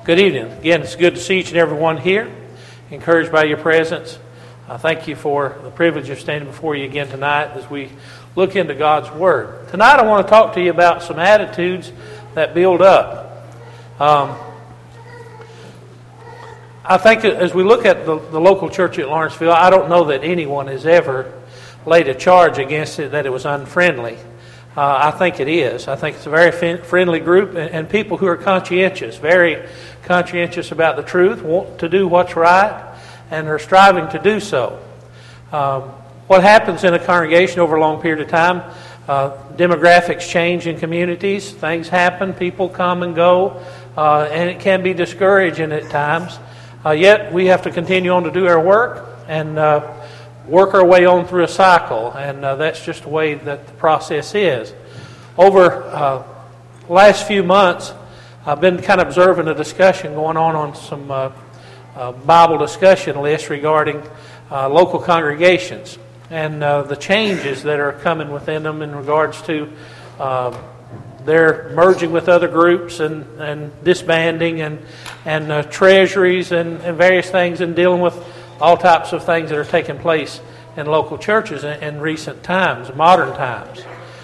Good evening. Again, it's good to see each and every one here. Encouraged by your presence. Thank you for the privilege of standing before you again tonight as we look into God's Word. Tonight I want to talk to you about some attitudes that build up. I think as we look at the local church at Lawrenceville, I don't know that anyone has ever laid a charge against it that it was unfriendly. I think it is. I think it's a very friendly group and people who are conscientious, very conscientious about the truth, want to do what's right, and are striving to do so. What happens in a congregation over a long period of time, demographics change in communities, things happen, people come and go, and it can be discouraging at times. Yet we have to continue on to do our work and work our way on through a cycle, and that's just the way that the process is. Over the last few months, I've been kind of observing a discussion going on some Bible discussion lists regarding local congregations and the changes that are coming within them in regards to their merging with other groups and disbanding and treasuries and various things, and dealing with all types of things that are taking place in local churches in recent times, modern times.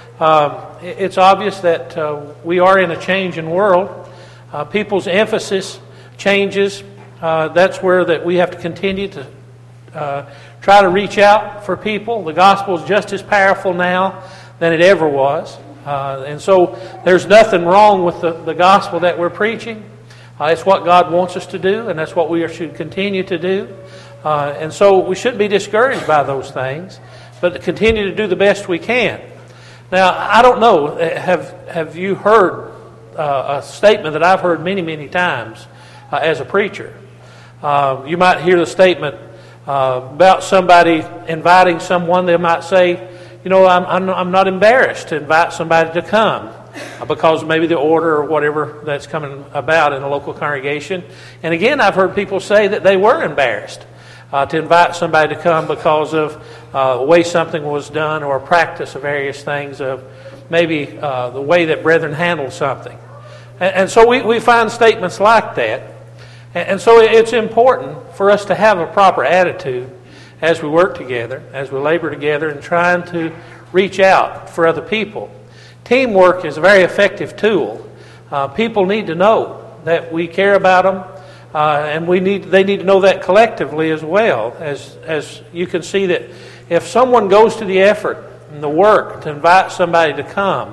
It's obvious that we are in a changing world. People's emphasis changes. That's where that we have to continue to try to reach out for people. The gospel is just as powerful now than it ever was. And so there's nothing wrong with the gospel that we're preaching. It's what God wants us to do, and that's what we should continue to do. And so we shouldn't be discouraged by those things, but to continue to do the best we can. Now, I don't know, have you heard a statement that I've heard many, many times as a preacher? You might hear the statement about somebody inviting someone. They might say, you know, I'm not embarrassed to invite somebody to come because maybe the order or whatever that's coming about in a local congregation. And again, I've heard people say that they were embarrassed to invite somebody to come because of the way something was done or a practice of various things, of maybe the way that brethren handled something. And so we find statements like that. And so it's important for us to have a proper attitude as we work together, as we labor together in trying to reach out for other people. Teamwork is a very effective tool. People need to know that we care about them, and they need to know that collectively as well. As you can see that if someone goes to the effort and the work to invite somebody to come,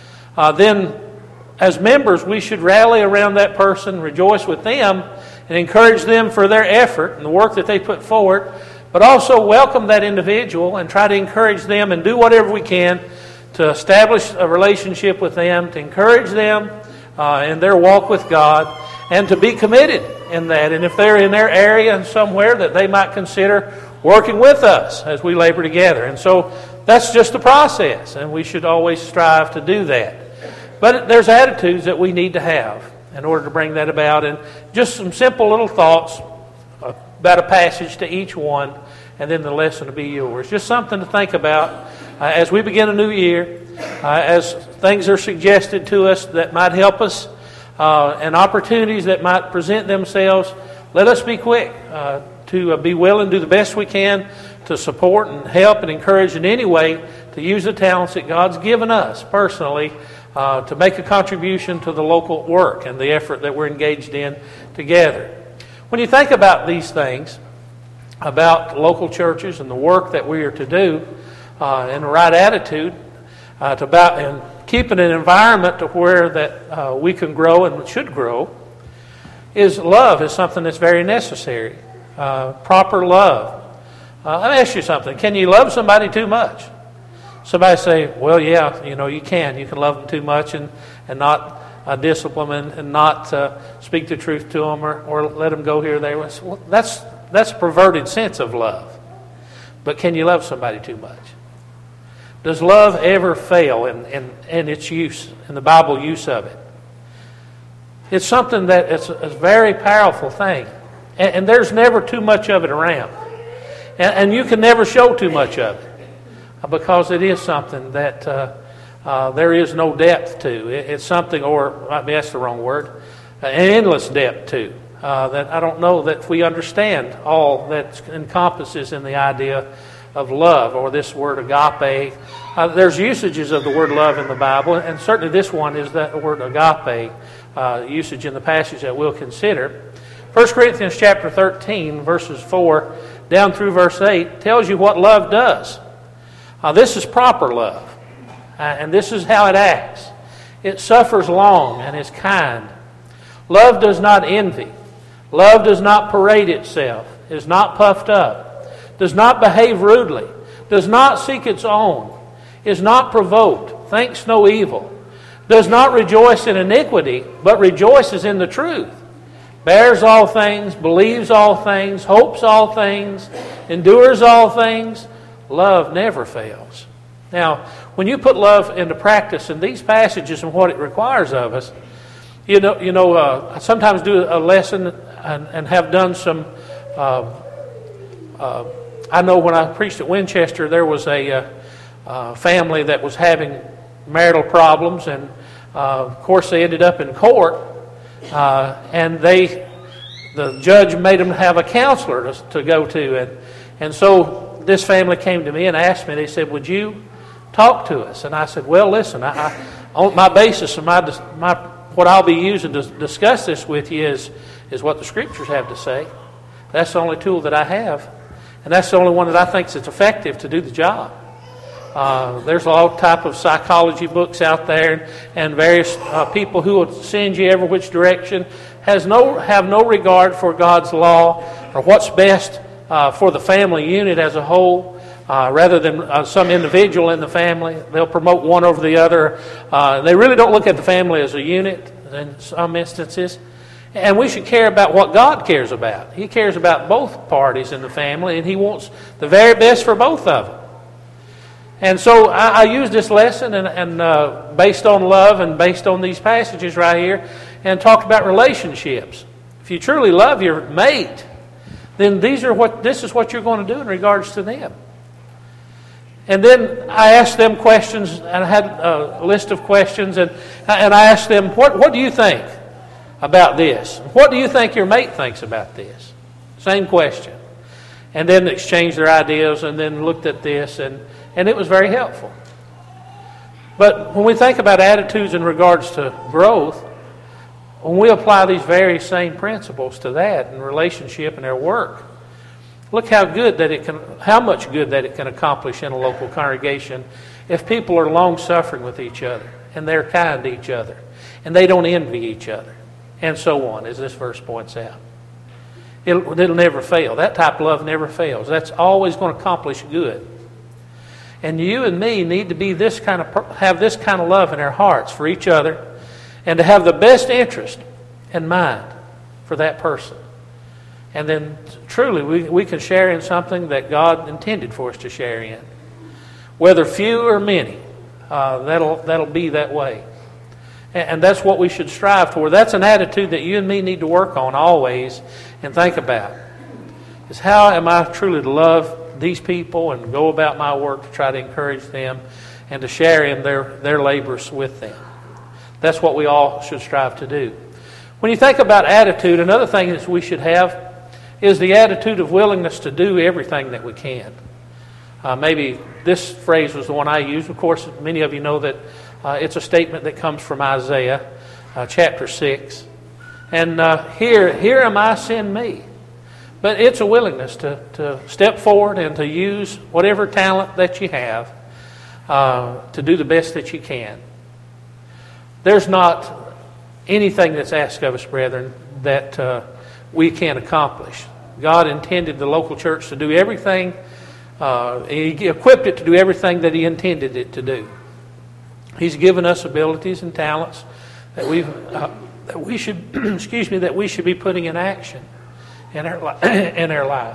then as members we should rally around that person, rejoice with them, and encourage them for their effort and the work that they put forward, but also welcome that individual and try to encourage them and do whatever we can to establish a relationship with them, to encourage them in their walk with God, and to be committed in that. And if they're in their area somewhere, that they might consider working with us as we labor together. And so that's just the process, and we should always strive to do that. But there's attitudes that we need to have in order to bring that about, and just some simple little thoughts about a passage to each one, and then the lesson will be yours. Just something to think about as we begin a new year, as things are suggested to us that might help us, and opportunities that might present themselves. Let us be quick to be willing to do the best we can to support and help and encourage in any way to use the talents that God's given us personally to make a contribution to the local work and the effort that we're engaged in together. When you think about these things, about local churches and the work that we are to do, and the right attitude, and keeping an environment to where that we can grow and should grow, love is something that's very necessary. Proper love. Let me ask you something. Can you love somebody too much? Somebody say, well, yeah, you can. You can love them too much and not discipline them and not speak the truth to them or let them go here or there. Well, that's a perverted sense of love. But can you love somebody too much? Does love ever fail in its use, in the Bible use of it? It's something that it's a very powerful thing. And there's never too much of it around. And you can never show too much of it. Because it is something that there is no depth to. It's something, or maybe that's the wrong word. an endless depth to, that I don't know that we understand all that encompasses in the idea of love, or this word agape. There's usages of the word love in the Bible, and certainly this one is that word agape usage in the passage that we'll consider. 1 Corinthians chapter 13, verses 4 down through verse 8 tells you what love does. This is proper love, and this is how it acts. It suffers long and is kind. Love does not envy. Love does not parade itself, is not puffed up, does not behave rudely, does not seek its own, is not provoked, thinks no evil, does not rejoice in iniquity, but rejoices in the truth, bears all things, believes all things, hopes all things, endures all things. Love never fails. Now, when you put love into practice in these passages and what it requires of us, I sometimes do a lesson and have done some. I know when I preached at Winchester, there was a family that was having marital problems, and of course they ended up in court, and the judge made them have a counselor to go to, and so this family came to me and asked me. They said, "Would you talk to us?" And I said, "Well, listen, I on my basis of my what I'll be using to discuss this with you is what the Scriptures have to say. That's the only tool that I have, and that's the only one that I think is effective to do the job." There's all type of psychology books out there, and various people who will send you every which direction, have no regard for God's law or what's best for the family unit as a whole. Rather than some individual in the family, they'll promote one over the other. They really don't look at the family as a unit in some instances. And we should care about what God cares about. He cares about both parties in the family, and He wants the very best for both of them. And so I use this lesson and based on love and based on these passages right here, and talk about relationships. If you truly love your mate, then this is what you're going to do in regards to them. And then I asked them questions, and I had a list of questions, and I asked them, what do you think about this? What do you think your mate thinks about this? Same question. And then exchanged their ideas, and then looked at this, and it was very helpful. But when we think about attitudes in regards to growth, when we apply these very same principles to that in relationship and their work, look how much good that it can accomplish in a local congregation if people are long-suffering with each other, and they're kind to each other, and they don't envy each other, and so on, as this verse points out. It'll never fail. That type of love never fails. That's always going to accomplish good. And you and me need to be have this kind of love in our hearts for each other, and to have the best interest in mind for that person. And then truly we can share in something that God intended for us to share in. Whether few or many, that'll be that way. And that's what we should strive for. That's an attitude that you and me need to work on always and think about. Is how am I truly to love these people and go about my work to try to encourage them and to share in their labors with them. That's what we all should strive to do. When you think about attitude, another thing that we should have is the attitude of willingness to do everything that we can. Maybe this phrase was the one I used. Of course, many of you know that it's a statement that comes from Isaiah chapter 6. And here am I, send me. But it's a willingness to step forward and to use whatever talent that you have to do the best that you can. There's not anything that's asked of us, brethren, that we can't accomplish. God intended the local church to do everything. He equipped it to do everything that He intended it to do. He's given us abilities and talents that we should be putting in action in our life.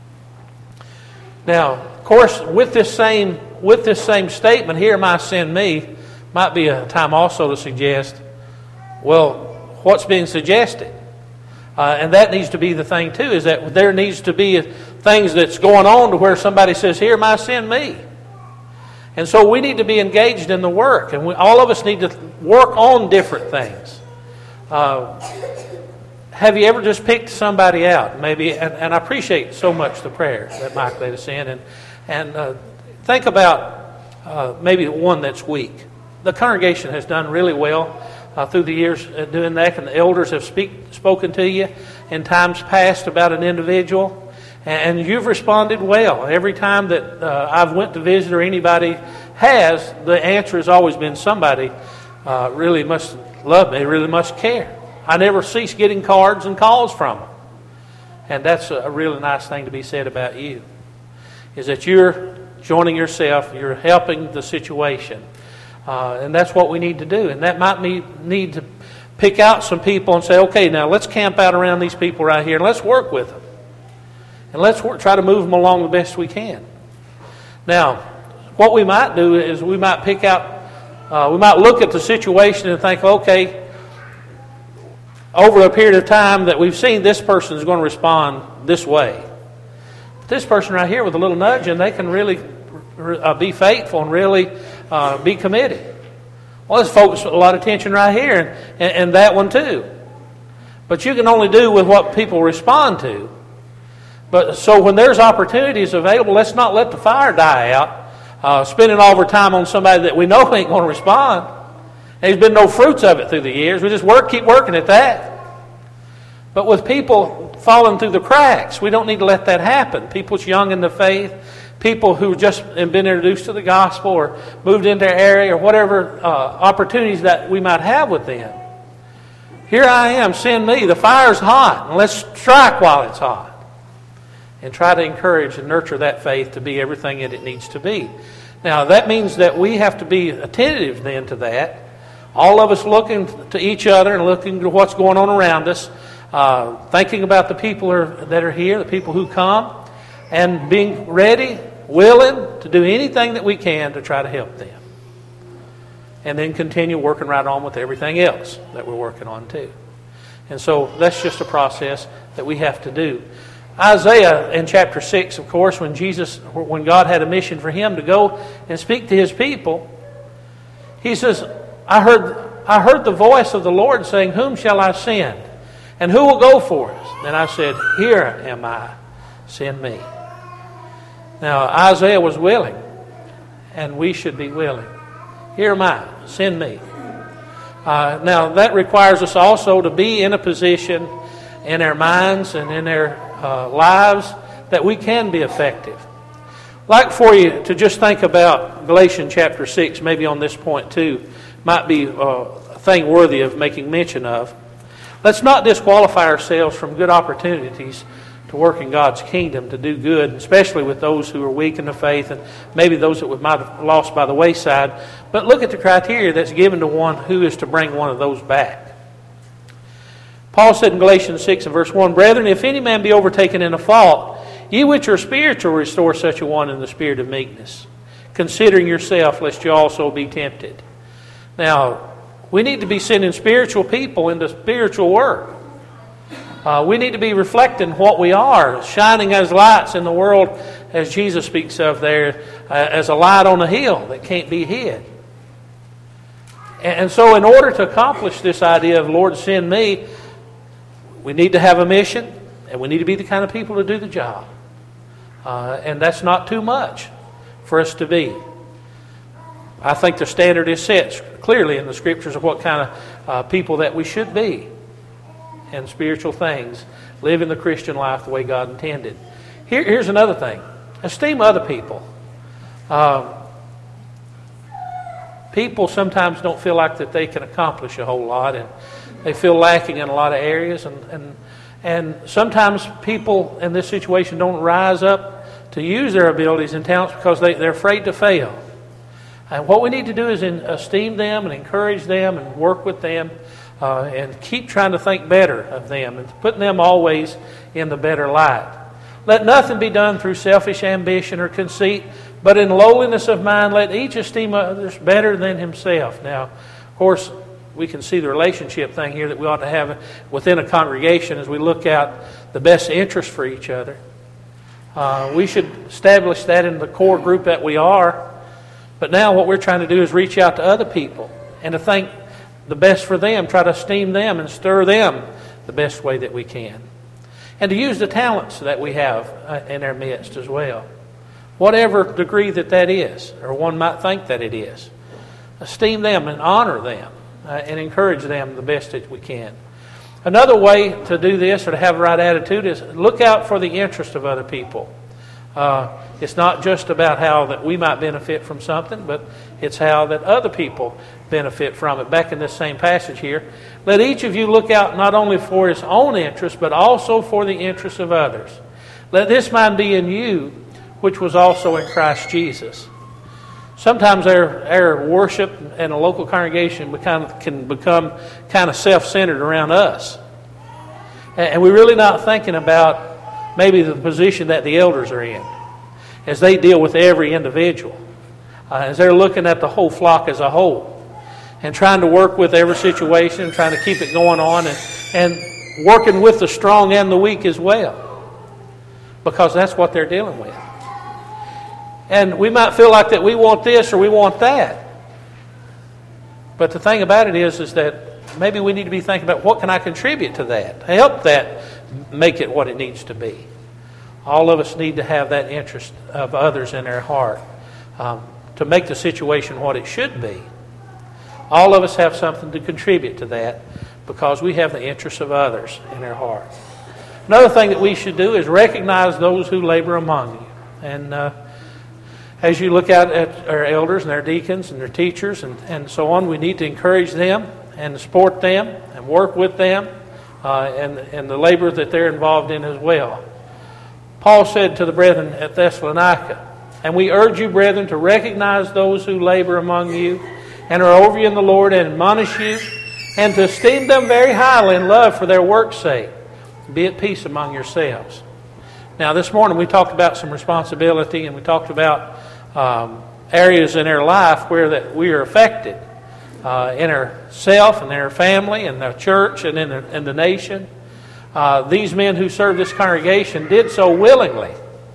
Now, of course, with this same statement, "Here am I, send me," might be a time also to suggest, well, what's being suggested? And that needs to be the thing too, is that there needs to be things that's going on to where somebody says, "Here am I, send me." And so we need to be engaged in the work, and all of us need to work on different things. Have you ever just picked somebody out? Maybe, and I appreciate so much the prayer that Mike led us in, and think about maybe one that's weak. The congregation has done really well through the years doing that, and the elders have spoken to you in times past about an individual, and you've responded well. Every time that I've went to visit or anybody has, the answer has always been somebody really must love me, really must care. I never cease getting cards and calls from them. And that's a really nice thing to be said about you, is that you're joining yourself, you're helping the situation. And that's what we need to do. And that might need to pick out some people and say, okay, now let's camp out around these people right here and let's work with them. And let's try to move them along the best we can. Now, what we might do is we might pick out, we might look at the situation and think, okay, over a period of time that we've seen this person is going to respond this way. But this person right here with a little nudge, and they can really be faithful and really be committed. Well, let's focus a lot of attention right here and that one too. But you can only do with what people respond to. But so when there's opportunities available, let's not let the fire die out, spending all of our time on somebody that we know ain't going to respond. There's been no fruits of it through the years. We just keep working at that. But with people falling through the cracks, we don't need to let that happen. People's young in the faith, people who just have been introduced to the gospel or moved into our area or whatever opportunities that we might have with them. Here I am, send me. The fire's hot, and let's strike while it's hot. And try to encourage and nurture that faith to be everything that it needs to be. Now, that means that we have to be attentive then to that. All of us looking to each other and looking to what's going on around us, thinking about the people that are here, the people who come, and being ready, willing to do anything that we can to try to help them. And then continue working right on with everything else that we're working on too. And so that's just a process that we have to do. Isaiah in chapter 6, of course, when God had a mission for him to go and speak to his people, he says, I heard the voice of the Lord saying, whom shall I send? And who will go for us? And I said, here am I, send me. Now, Isaiah was willing, and we should be willing. Here am I, send me. Now, that requires us also to be in a position in our minds and in our lives that we can be effective. I'd like for you to just think about Galatians chapter 6, maybe on this point too. Might be a thing worthy of making mention of. Let's not disqualify ourselves from good opportunities to work in God's kingdom, to do good, especially with those who are weak in the faith and maybe those that we might have lost by the wayside. But look at the criteria that's given to one who is to bring one of those back. Paul said in Galatians 6 and verse 1, Brethren, if any man be overtaken in a fault, ye which are spiritual restore such a one in the spirit of meekness, considering yourself, lest you also be tempted. Now, we need to be sending spiritual people into spiritual work. We need to be reflecting what we are, shining as lights in the world, as Jesus speaks of there, as a light on a hill that can't be hid. And so in order to accomplish this idea of Lord, send me, we need to have a mission, and we need to be the kind of people to do the job. And that's not too much for us to be. I think the standard is set clearly in the Scriptures of what kind of people that we should be in spiritual things, living the Christian life the way God intended. Here's another thing. Esteem other people. People sometimes don't feel like that they can accomplish a whole lot, and they feel lacking in a lot of areas, and sometimes people in this situation don't rise up to use their abilities and talents because they're afraid to fail. And what we need to do is esteem them and encourage them and work with them and keep trying to think better of them and putting them always in the better light. Let nothing be done through selfish ambition or conceit, but in lowliness of mind let each esteem others better than himself. Now, of course, we can see the relationship thing here that we ought to have within a congregation as we look out the best interest for each other. We should establish that in the core group that we are. But now what we're trying to do is reach out to other people and to think the best for them, try to esteem them and stir them the best way that we can. And to use the talents that we have in our midst as well. Whatever degree that is, or one might think that it is. Esteem them and honor them and encourage them the best that we can. Another way to do this or to have the right attitude is look out for the interest of other people. It's not just about how that we might benefit from something, but it's how that other people benefit from it. Back in this same passage here, let each of you look out not only for his own interest, but also for the interests of others. Let this mind be in you, which was also in Christ Jesus. Sometimes our worship in a local congregation can become kind of self-centered around us. And we're really not thinking about maybe the position that the elders are in as they deal with every individual. As they're looking at the whole flock as a whole and trying to work with every situation, trying to keep it going on and working with the strong and the weak as well. Because that's what they're dealing with. And we might feel like that we want this or we want that. But the thing about it is that maybe we need to be thinking about what can I contribute to that? Help that make it what it needs to be. All of us need to have that interest of others in our heart to make the situation what it should be. All of us have something to contribute to that because we have the interests of others in our heart. Another thing that we should do is recognize those who labor among you. And as you look out at our elders and our deacons and their teachers and so on, we need to encourage them and support them and work with them and the labor that they're involved in as well. Paul said to the brethren at Thessalonica, "And we urge you, brethren, to recognize those who labor among you and are over you in the Lord and admonish you, and to esteem them very highly in love for their work's sake. Be at peace among yourselves." Now, this morning we talked about some responsibility, and we talked about areas in our life where that we are affected in ourself and in our family and the church and in the nation. These men who served this congregation did so willingly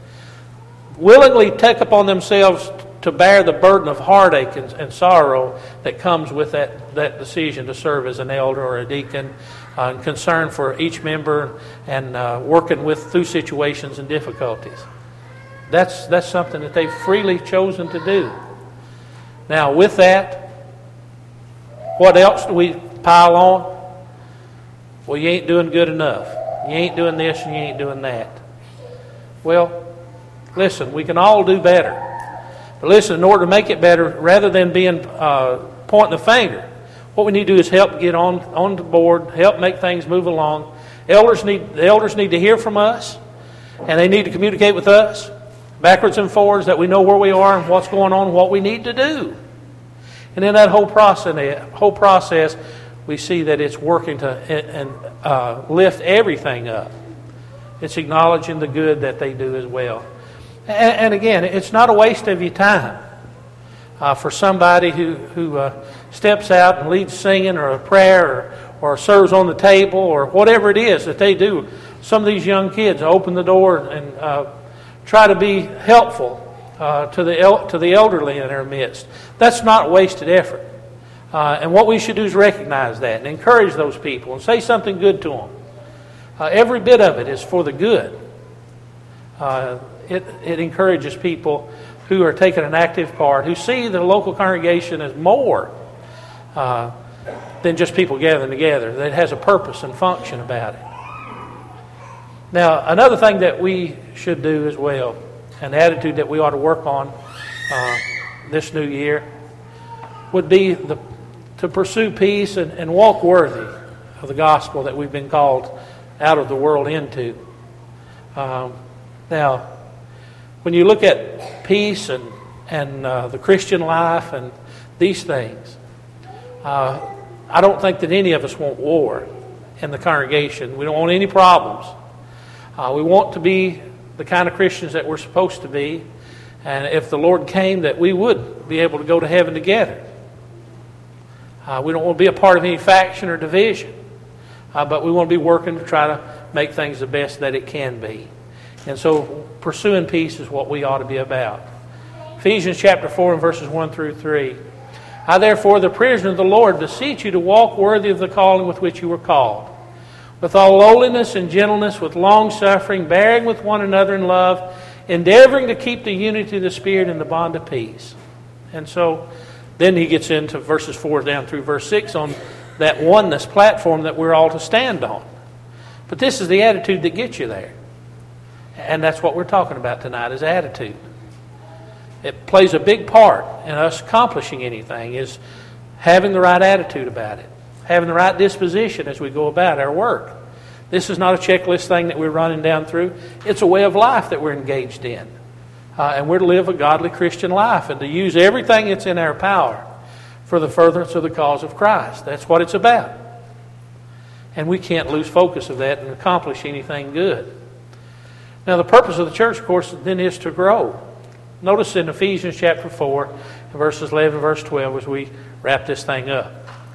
take upon themselves to bear the burden of heartache and sorrow that comes with that decision to serve as an elder or a deacon, and concern for each member and working through situations and difficulties. That's something that they've freely chosen to do. Now, with that, what else do we pile on? Well, you ain't doing good enough. You ain't doing this and you ain't doing that. Well, listen, we can all do better. But listen, in order to make it better, rather than being pointing the finger, what we need to do is help get on the board, help make things move along. The elders need to hear from us, and they need to communicate with us, backwards and forwards, that we know where we are and what's going on, what we need to do. And in that whole process, we see that it's working to lift everything up. It's acknowledging the good that they do as well. And again, it's not a waste of your time for somebody who steps out and leads singing or a prayer or serves on the table or whatever it is that they do. Some of these young kids open the door and try to be helpful to the elderly in our midst. That's not wasted effort. And what we should do is recognize that and encourage those people and say something good to them. Every bit of it is for the good. It encourages people who are taking an active part, who see the local congregation as more than just people gathering together. That has a purpose and function about it. Now, another thing that we should do as well, an attitude that we ought to work on this new year, would be to pursue peace and walk worthy of the gospel that we've been called out of the world into. Now, when you look at peace and the Christian life and these things, I don't think that any of us want war in the congregation. We don't want any problems. We want to be the kind of Christians that we're supposed to be, and if the Lord came, that we would be able to go to heaven together. We don't want to be a part of any faction or division, but we want to be working to try to make things the best that it can be. And so pursuing peace is what we ought to be about. Ephesians chapter 4 and verses 1 through 3. I therefore, the prisoner of the Lord, beseech you to walk worthy of the calling with which you were called, with all lowliness and gentleness, with long-suffering, bearing with one another in love, endeavoring to keep the unity of the Spirit in the bond of peace. And so then he gets into verses 4 down through verse 6 on that oneness platform that we're all to stand on. But this is the attitude that gets you there. And that's what we're talking about tonight, is attitude. It plays a big part in us accomplishing anything, is having the right attitude about it, having the right disposition as we go about our work. This is not a checklist thing that we're running down through. It's a way of life that we're engaged in. And we're to live a godly Christian life and to use everything that's in our power for the furtherance of the cause of Christ. That's what it's about. And we can't lose focus of that and accomplish anything good. Now, the purpose of the church, of course, then is to grow. Notice in Ephesians chapter 4, verses 11 and verse 12, as we wrap this thing up.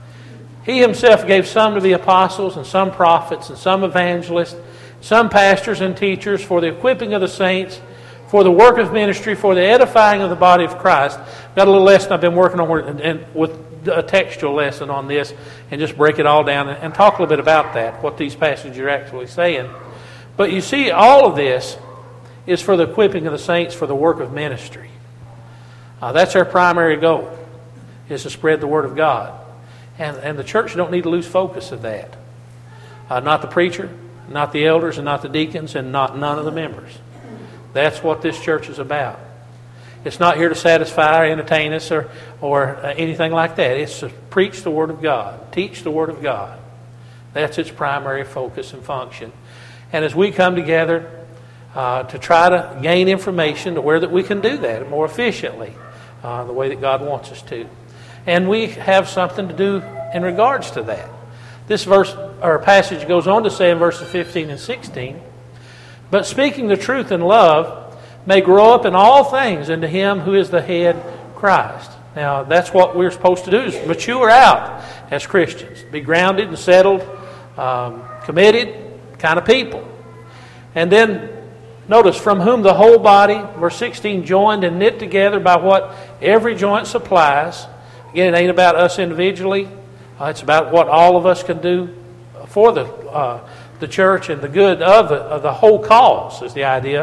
He himself gave some to be apostles, and some prophets, and some evangelists, some pastors and teachers for the equipping of the saints, for the work of ministry, for the edifying of the body of Christ. Got a little lesson I've been working on with a textual lesson on this, and just break it all down and talk a little bit about that, what these passages are actually saying. But you see, all of this is for the equipping of the saints for the work of ministry. That's our primary goal, is to spread the Word of God. And the church don't need to lose focus of that. Not the preacher, not the elders, and not the deacons, and none of the members. That's what this church is about. It's not here to satisfy or entertain us or anything like that. It's to preach the Word of God, teach the Word of God. That's its primary focus and function. And as we come together to try to gain information to where that we can do that more efficiently, the way that God wants us to. And we have something to do in regards to that. This verse or passage goes on to say in verses 15 and 16, but speaking the truth in love may grow up in all things into Him who is the head, Christ. Now, that's what we're supposed to do, is mature out as Christians. Be grounded and settled, committed kind of people. And then, notice, from whom the whole body, verse 16, joined and knit together by what every joint supplies. Again, it ain't about us individually. It's about what all of us can do for the church and the good of the whole cause, is the idea.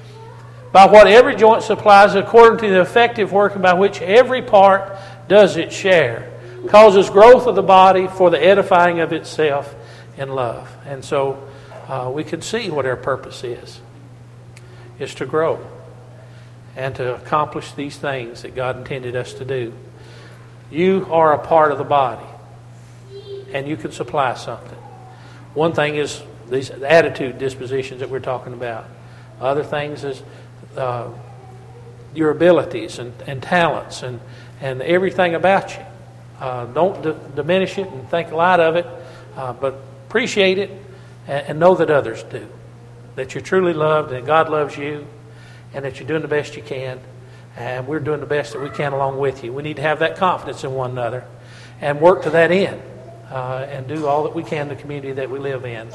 By what every joint supplies, according to the effective working by which every part does its share, causes growth of the body for the edifying of itself in love. And so we can see what our purpose is to grow and to accomplish these things that God intended us to do. You are a part of the body, and you can supply something. One thing is these attitude dispositions that we're talking about. Other things is your abilities and talents and everything about you. Don't diminish it and think light of it, but appreciate it and know that others do. That you're truly loved and God loves you and that you're doing the best you can. And we're doing the best that we can along with you. We need to have that confidence in one another and work to that end and do all that we can in the community that we live in.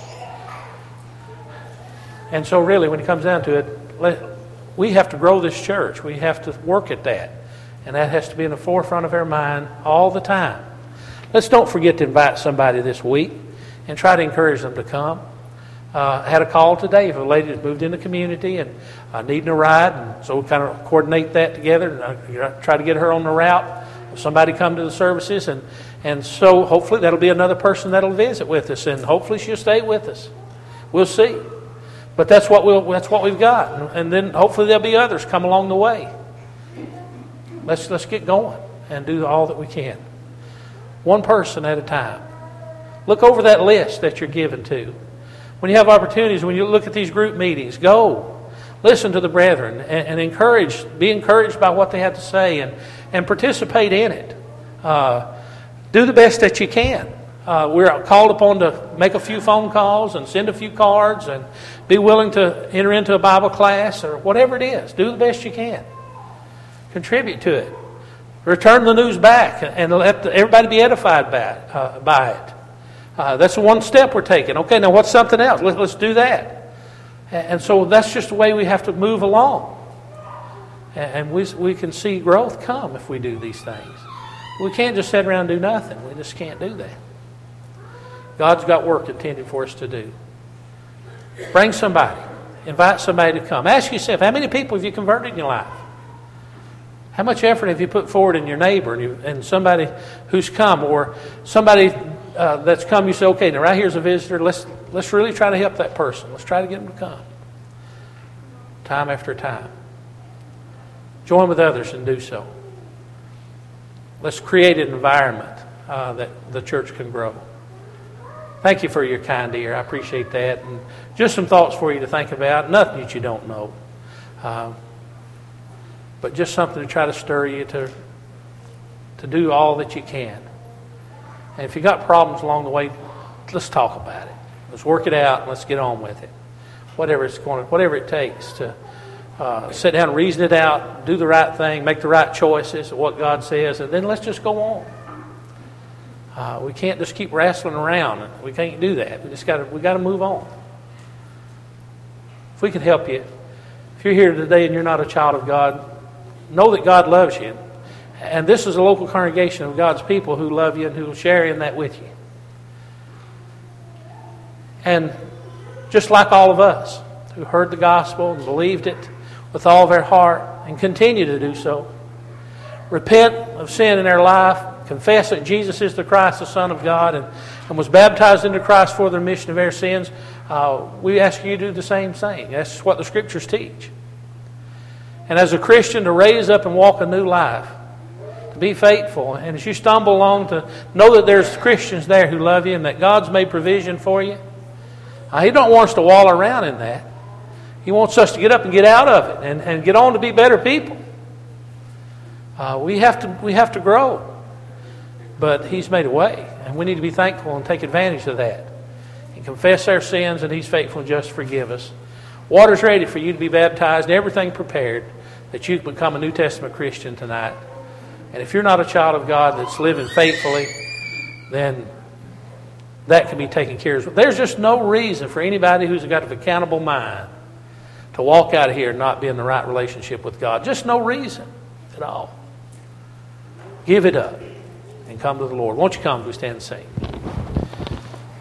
And so really, when it comes down to it, we have to grow this church. We have to work at that. And that has to be in the forefront of our mind all the time. Let's don't forget to invite somebody this week and try to encourage them to come. I had a call today of a lady that moved in the community and needing a ride, and so we kind of coordinate that together and try to get her on the route. Somebody come to the services, and so hopefully that'll be another person that'll visit with us, and hopefully she'll stay with us. We'll see, but that's what we've got, and then hopefully there'll be others come along the way. Let's get going and do all that we can, one person at a time. Look over that list that you're given to. When you have opportunities, when you look at these group meetings, go. Listen to the brethren and be encouraged by what they have to say and participate in it. Do the best that you can. We're called upon to make a few phone calls and send a few cards and be willing to enter into a Bible class or whatever it is. Do the best you can. Contribute to it. Return the news back and let everybody be edified by it. That's one step we're taking. Okay, now what's something else? Let's do that. And so that's just the way we have to move along. And we can see growth come if we do these things. We can't just sit around and do nothing. We just can't do that. God's got work intended for us to do. Bring somebody. Invite somebody to come. Ask yourself, how many people have you converted in your life? How much effort have you put forward in your neighbor and somebody who's come, or somebody that's come? You say, okay, now right here's a visitor. Let's really try to help that person. Let's try to get them to come. Time after time. Join with others and do so. Let's create an environment that the church can grow. Thank you for your kind ear. I appreciate that. And just some thoughts for you to think about. Nothing that you don't know. But just something to try to stir you to do all that you can. And if you got problems along the way, let's talk about it. Let's work it out and let's get on with it. Whatever it takes to sit down and reason it out, do the right thing, make the right choices of what God says, and then let's just go on. We can't just keep wrestling around. We can't do that. We got to move on. If we can help you, if you're here today and you're not a child of God, know that God loves you. And this is a local congregation of God's people who love you and who will share in that with you. And just like all of us who heard the gospel and believed it with all of their heart and continue to do so, repent of sin in their life, confess that Jesus is the Christ, the Son of God, and was baptized into Christ for the remission of their sins, we ask you to do the same thing. That's what the Scriptures teach. And as a Christian, to raise up and walk a new life, to be faithful. And as you stumble along, to know that there's Christians there who love you and that God's made provision for you. He don't want us to wallow around in that. He wants us to get up and get out of it and get on to be better people. We have to grow. But He's made a way. And we need to be thankful and take advantage of that. And confess our sins, and He's faithful and just to forgive us. Water's ready for you to be baptized, and everything prepared that you can become a New Testament Christian tonight. And if you're not a child of God that's living faithfully, then that can be taken care of. There's just no reason for anybody who's got an accountable mind to walk out of here and not be in the right relationship with God. Just no reason at all. Give it up and come to the Lord. Won't you come as we stand and sing?